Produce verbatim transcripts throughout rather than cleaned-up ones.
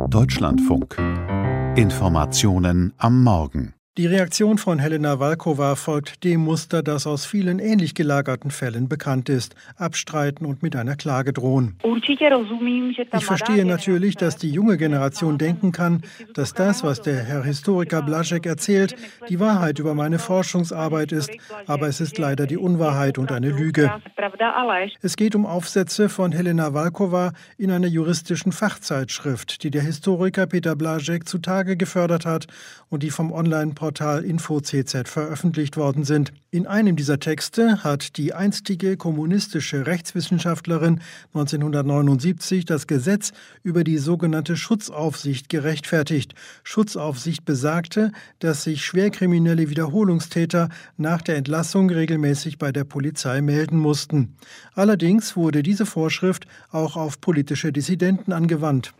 Deutschlandfunk. Informationen am Morgen. Die Reaktion von Helena Valkova folgt dem Muster, das aus vielen ähnlich gelagerten Fällen bekannt ist: Abstreiten und mit einer Klage drohen. Ich verstehe natürlich, dass die junge Generation denken kann, dass das, was der Herr Historiker Blažek erzählt, die Wahrheit über meine Forschungsarbeit ist, aber es ist leider die Unwahrheit und eine Lüge. Es geht um Aufsätze von Helena Valkova in einer juristischen Fachzeitschrift, die der Historiker Peter Blažek zutage gefördert hat und die vom Online-Portal InfoCZ veröffentlicht worden sind. In einem dieser Texte hat die einstige kommunistische Rechtswissenschaftlerin neunzehnhundertneunundsiebzig das Gesetz über die sogenannte Schutzaufsicht gerechtfertigt. Schutzaufsicht besagte, dass sich schwerkriminelle Wiederholungstäter nach der Entlassung regelmäßig bei der Polizei melden mussten. Allerdings wurde diese Vorschrift auch auf politische Dissidenten angewandt.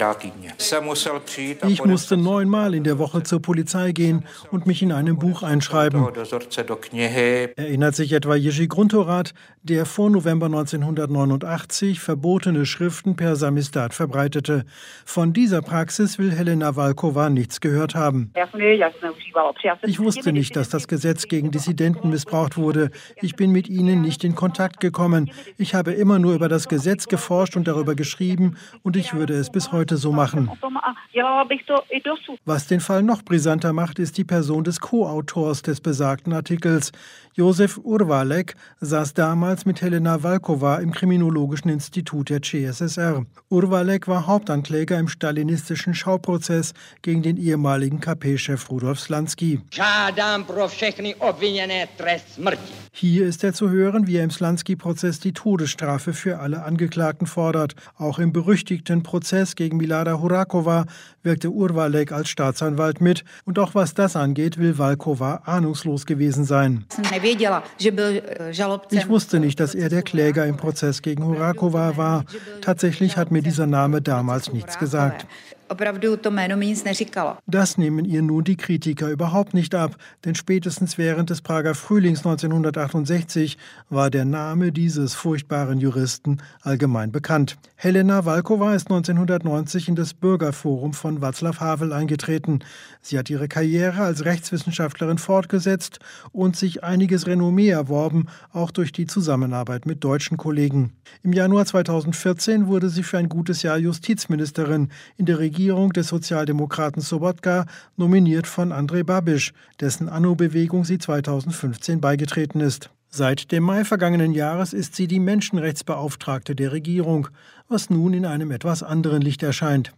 Ich musste neunmal in der Woche zur Polizei gehen und mich in einem Buch einschreiben. Erinnert sich etwa Jiří Gruntorat, der vor November neunzehnhundertneunundachtzig verbotene Schriften per Samisdat verbreitete. Von dieser Praxis will Helena Valkova nichts gehört haben. Ich wusste nicht, dass das Gesetz gegen Dissidenten missbraucht wurde. Ich bin mit ihnen nicht in Kontakt gekommen. Ich habe immer nur über das Gesetz geforscht und darüber geschrieben, und ich würde es bis heute so machen. Was den Fall noch brisanter macht, ist die Person des Co-Autors des besagten Artikels. Josef Urvalek saß damals mit Helena Valkova im Kriminologischen Institut der C S S R. Urvalek war Hauptankläger im stalinistischen Schauprozess gegen den ehemaligen K P-Chef Rudolf Slansky. Hier ist er zu hören, wie er im Slansky-Prozess die Todesstrafe für alle Angeklagten fordert. Auch im berüchtigten Prozess gegen Milada Horáková wirkte Urvalek als Staatsanwalt mit. Und auch was das angeht, will Valkova ahnungslos gewesen sein. Ich wusste nicht, dass er der Kläger im Prozess gegen Horáková war. Tatsächlich hat mir dieser Name damals nichts gesagt. Das nehmen ihr nun die Kritiker überhaupt nicht ab, denn spätestens während des Prager Frühlings neunzehnhundertachtundsechzig war der Name dieses furchtbaren Juristen allgemein bekannt. Helena Valkova ist neunzehnhundertneunzig in das Bürgerforum von Václav Havel eingetreten. Sie hat ihre Karriere als Rechtswissenschaftlerin fortgesetzt und sich einiges Renommee erworben, auch durch die Zusammenarbeit mit deutschen Kollegen. Im Januar zweitausendvierzehn wurde sie für ein gutes Jahr Justizministerin in der Regierung des Sozialdemokraten Sobotka, nominiert von Andrej Babiš, dessen Anno-Bewegung sie zweitausendfünfzehn beigetreten ist. Seit dem Mai vergangenen Jahres ist sie die Menschenrechtsbeauftragte der Regierung, was nun in einem etwas anderen Licht erscheint.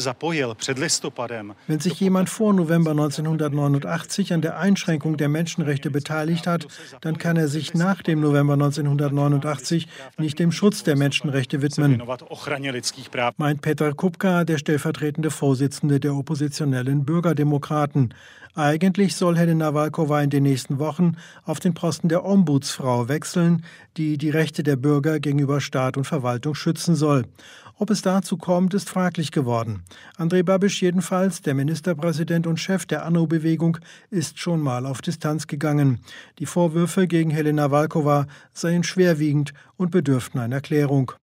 Wenn sich jemand vor November neunzehnhundertneunundachtzig an der Einschränkung der Menschenrechte beteiligt hat, dann kann er sich nach dem November neunzehnhundertneunundachtzig nicht dem Schutz der Menschenrechte widmen, meint Petr Kupka, der stellvertretende Vorsitzende der oppositionellen Bürgerdemokraten. Eigentlich soll Helena Valkova in den nächsten Wochen auf den Posten der Ombudsfrau wechseln, die die Rechte der Bürger gegenüber Staat und Verwaltung schützen soll. Ob es dazu kommt, ist fraglich geworden. Andrej Babiš jedenfalls, der Ministerpräsident und Chef der Anno-Bewegung, ist schon mal auf Distanz gegangen. Die Vorwürfe gegen Helena Valkova seien schwerwiegend und bedürften einer Klärung.